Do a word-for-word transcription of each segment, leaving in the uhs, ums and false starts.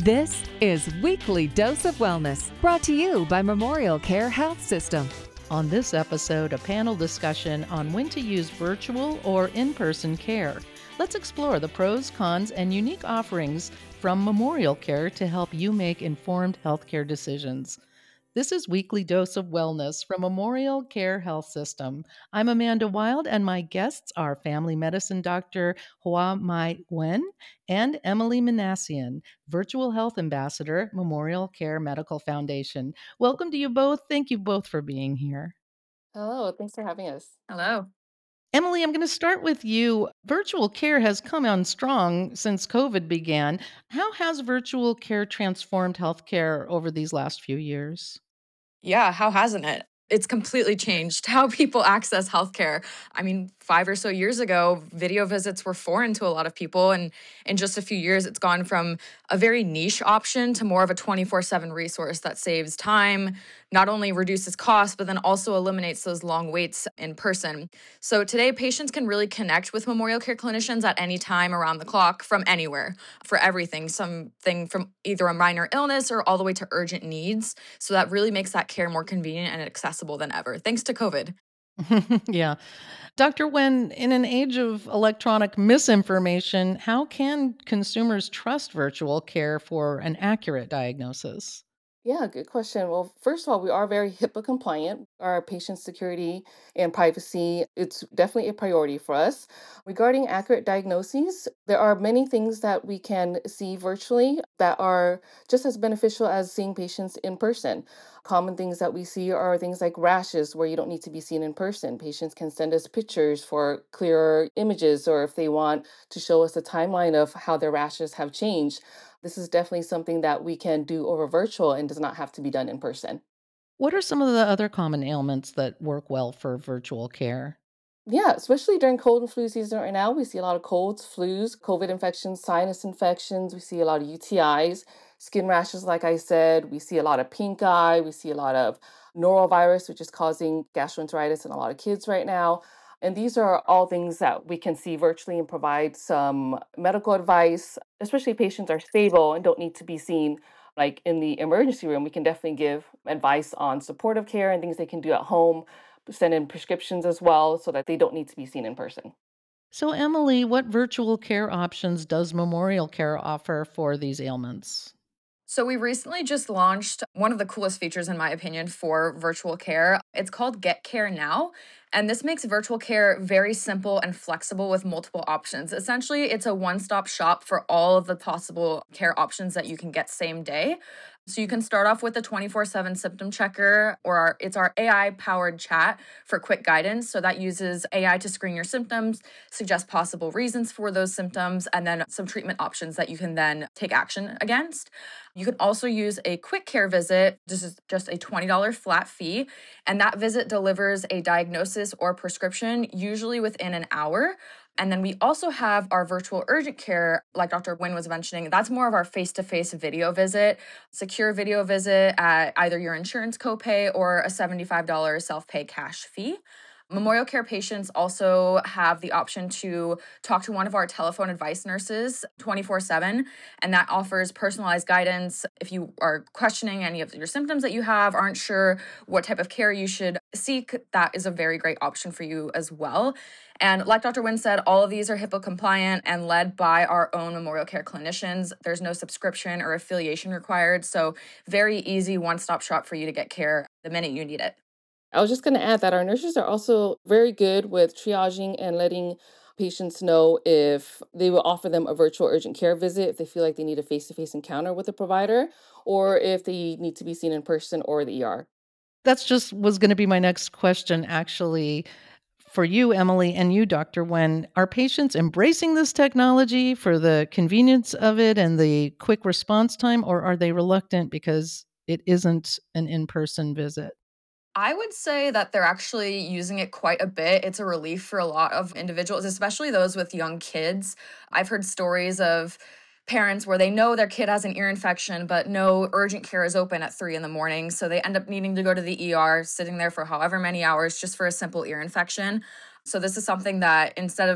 This is Weekly Dose of Wellness, brought to you by Memorial Care Health System. On this episode, a panel discussion on when to use virtual or in-person care. Let's explore the pros, cons, and unique offerings from Memorial Care to help you make informed healthcare decisions. This is Weekly Dose of Wellness from Memorial Care Health System. I'm Amanda Wild, and my guests are family medicine doctor Hoa Mai Nguyen and Emily Minassian, Virtual Health Ambassador, Memorial Care Medical Foundation. Welcome to you both. Thank you both for being here. Hello, thanks for having us. Hello. Emily, I'm going to start with you. Virtual care has come on strong since COVID began. How has virtual care transformed healthcare over these last few years? Yeah, how hasn't it? It's completely changed how people access healthcare. I mean, five or so years ago, video visits were foreign to a lot of people. And in just a few years, it's gone from a very niche option to more of a twenty-four seven resource that saves time, not only reduces costs, but then also eliminates those long waits in person. So today, patients can really connect with Memorial Care clinicians at any time around the clock from anywhere for everything, something from either a minor illness or all the way to urgent needs. So that really makes that care more convenient and accessible than ever, thanks to COVID. Yeah. Doctor Nguyen, in an age of electronic misinformation, how can consumers trust virtual care for an accurate diagnosis? Yeah, good question. Well, first of all, we are very HIPAA compliant. Our patient security and privacy, it's definitely a priority for us. Regarding accurate diagnoses, there are many things that we can see virtually that are just as beneficial as seeing patients in person. Common things that we see are things like rashes where you don't need to be seen in person. Patients can send us pictures for clearer images, or if they want to show us a timeline of how their rashes have changed. This is definitely something that we can do over virtual and does not have to be done in person. What are some of the other common ailments that work well for virtual care? Yeah, especially during cold and flu season right now, we see a lot of colds, flus, COVID infections, sinus infections. We see a lot of U T Is, skin rashes, like I said. We see a lot of pink eye. We see a lot of norovirus, which is causing gastroenteritis in a lot of kids right now. And these are all things that we can see virtually and provide some medical advice, especially if patients are stable and don't need to be seen like in the emergency room. We can definitely give advice on supportive care and things they can do at home, send in prescriptions as well so that they don't need to be seen in person. So, Emily, what virtual care options does Memorial Care offer for these ailments? So we recently just launched one of the coolest features, in my opinion, for virtual care. It's called Get Care Now. And this makes virtual care very simple and flexible with multiple options. Essentially, it's a one-stop shop for all of the possible care options that you can get same day. So you can start off with a twenty-four seven symptom checker, or our, it's our A I-powered chat for quick guidance. So that uses A I to screen your symptoms, suggest possible reasons for those symptoms, and then some treatment options that you can then take action against. You can also use a quick care visit. This is just a twenty dollars flat fee, and that visit delivers a diagnosis or prescription, usually within an hour. And then we also have our virtual urgent care, like Doctor Nguyen was mentioning. That's more of our face-to-face video visit, secure video visit at either your insurance copay or a seventy-five dollars self-pay cash fee. Memorial Care patients also have the option to talk to one of our telephone advice nurses twenty-four seven, and that offers personalized guidance. If you are questioning any of your symptoms that you have, aren't sure what type of care you should seek, that is a very great option for you as well. And like Doctor Nguyen said, all of these are HIPAA compliant and led by our own Memorial Care clinicians. There's no subscription or affiliation required, so very easy one-stop shop for you to get care the minute you need it. I was just going to add that our nurses are also very good with triaging and letting patients know if they will offer them a virtual urgent care visit if they feel like they need a face-to-face encounter with a provider, or if they need to be seen in person or the E R. That's just was going to be my next question, actually, for you, Emily, and you, Doctor Nguyen. Are patients embracing this technology for the convenience of it and the quick response time, or are they reluctant because it isn't an in-person visit? I would say that they're actually using it quite a bit. It's a relief for a lot of individuals, especially those with young kids. I've heard stories of parents where they know their kid has an ear infection, but no urgent care is open at three in the morning. So they end up needing to go to the E R, sitting there for however many hours just for a simple ear infection. So this is something that instead of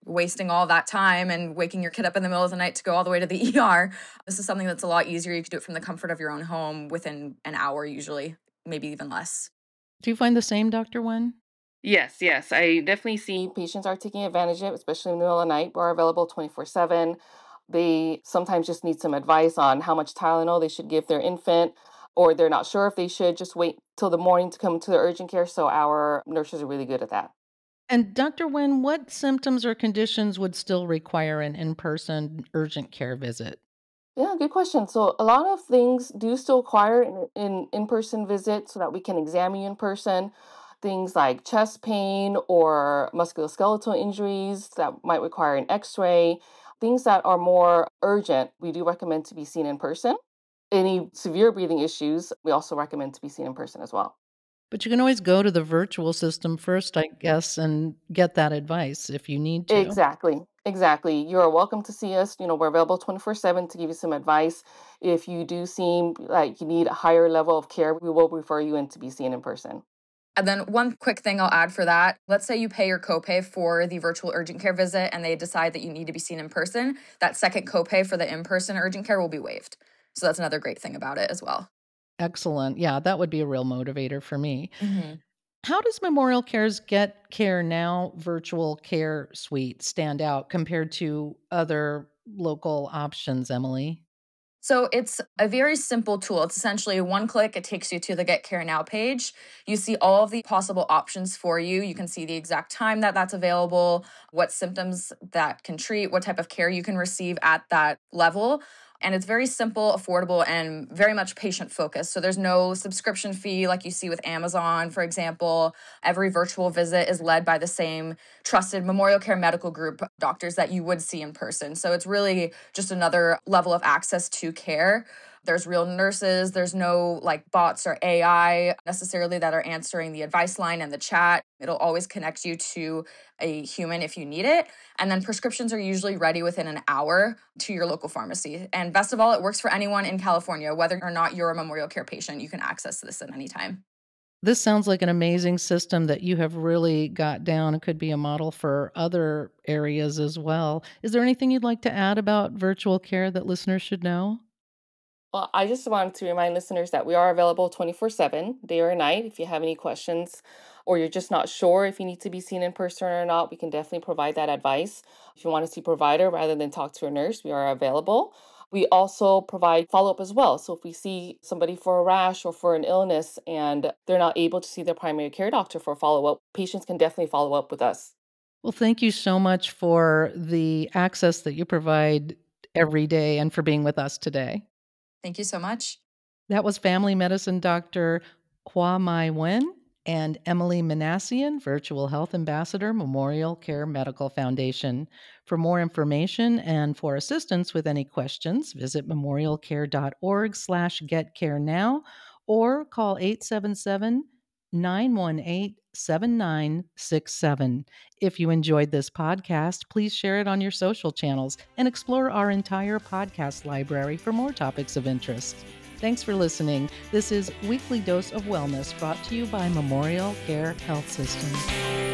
wasting all that time and waking your kid up in the middle of the night to go all the way to the E R. This is something that's a lot easier. You can do it from the comfort of your own home within an hour, usually, maybe even less. Do you find the same, Doctor Wen? Yes, yes. I definitely see patients are taking advantage of it, especially in the middle of the night. We're available twenty-four seven. They sometimes just need some advice on how much Tylenol they should give their infant, or they're not sure if they should just wait till the morning to come to the urgent care. So our nurses are really good at that. And Doctor Wen, what symptoms or conditions would still require an in-person urgent care visit? Yeah, good question. So a lot of things do still require an in, in-person visit so that we can examine you in person. Things like chest pain or musculoskeletal injuries that might require an x-ray. Things that are more urgent, we do recommend to be seen in person. Any severe breathing issues, we also recommend to be seen in person as well. But you can always go to the virtual system first, I guess, and get that advice if you need to. Exactly. Exactly. You're welcome to see us. You know, we're available twenty-four seven to give you some advice. If you do seem like you need a higher level of care, we will refer you in to be seen in person. And then one quick thing I'll add for that. Let's say you pay your copay for the virtual urgent care visit and they decide that you need to be seen in person. That second copay for the in-person urgent care will be waived. So that's another great thing about it as well. Excellent. Yeah, that would be a real motivator for me. Mm-hmm. How does Memorial Care's Get Care Now virtual care suite stand out compared to other local options, Emily? So it's a very simple tool. It's essentially one click. It takes you to the Get Care Now page. You see all of the possible options for you. You can see the exact time that that's available, what symptoms that can treat, what type of care you can receive at that level. And it's very simple, affordable, and very much patient focused. So there's no subscription fee like you see with Amazon, for example. Every virtual visit is led by the same trusted Memorial Care Medical Group doctors that you would see in person. So it's really just another level of access to care. There's real nurses. There's no like bots or A I necessarily that are answering the advice line and the chat. It'll always connect you to a human if you need it. And then prescriptions are usually ready within an hour to your local pharmacy. And best of all, it works for anyone in California, whether or not you're a Memorial Care patient. You can access this at any time. This sounds like an amazing system that you have really got down. It could be a model for other areas as well. Is there anything you'd like to add about virtual care that listeners should know? Well, I just wanted to remind listeners that we are available twenty-four seven, day or night. If you have any questions or you're just not sure if you need to be seen in person or not, we can definitely provide that advice. If you want to see a provider rather than talk to a nurse, we are available. We also provide follow-up as well. So if we see somebody for a rash or for an illness and they're not able to see their primary care doctor for follow-up, patients can definitely follow up with us. Well, thank you so much for the access that you provide every day and for being with us today. Thank you so much. That was family medicine doctor Hua Mai Wen and Emily Manassian, Virtual Health Ambassador, Memorial Care Medical Foundation. For more information and for assistance with any questions, visit memorialcare.org slash getcarenow or call eight seven seven, nine one eight, seven nine six seven. If you enjoyed this podcast, please share it on your social channels and explore our entire podcast library for more topics of interest. Thanks for listening. This is Weekly Dose of Wellness brought to you by Memorial Care Health System.